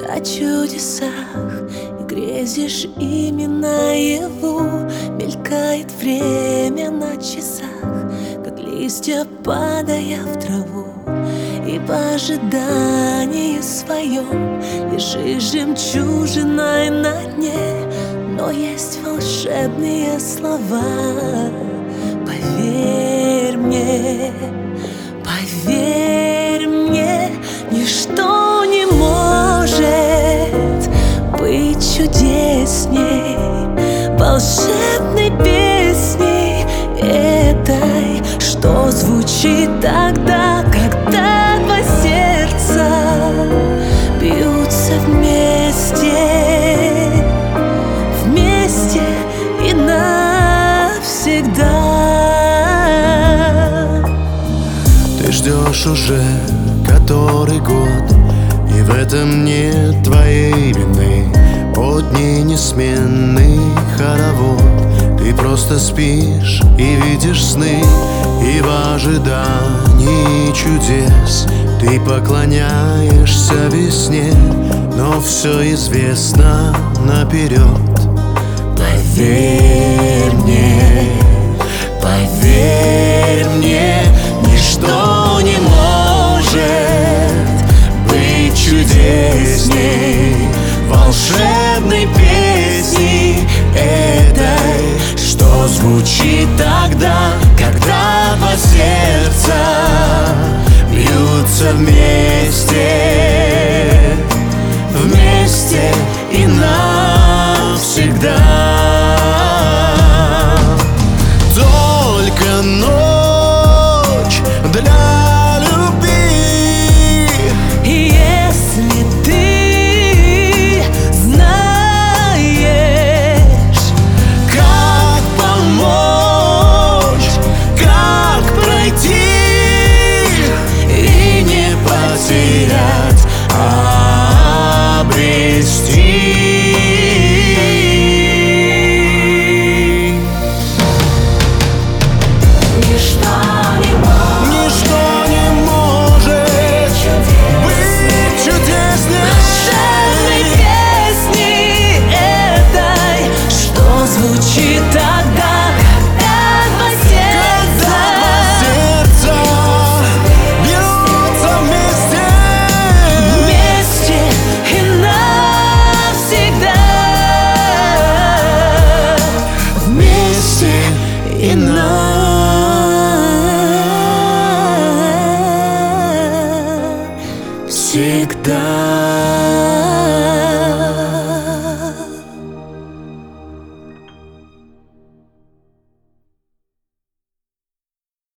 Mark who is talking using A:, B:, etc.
A: о чудесах и грезишь ими наяву. Мелькает время на часах, как листья падая в траву. И в ожидании своем лежишь жемчужиной на дне. Но есть волшебные слова. Поверь мне, поверь мне, ничто не может быть чудесней волшебной песни этой, что звучит тогда, когда два сердца бьются вместе, вместе и навсегда.
B: Ты ждешь уже который год, и в этом нет твоей вины. О дни несменный хоровод, ты просто спишь и видишь сны. И в ожидании чудес ты поклоняешься весне, но все известно наперед. Поверь мне, поверь мне, ничто не может быть чудесней волшебной песни этой, что звучит тогда, когда два сердца бьются вместе, вместе и навсегда. Только ночь для любви.
A: Если ты знаешь,
B: Как помочь, как пройти и не потерять, а обрести.
A: ничто не
B: Может быть чудесней
A: волшебной песни этой, что звучит тогда, когда два сердца
B: бьются вместе,
A: вместе и навсегда,
B: вместе и навсегда.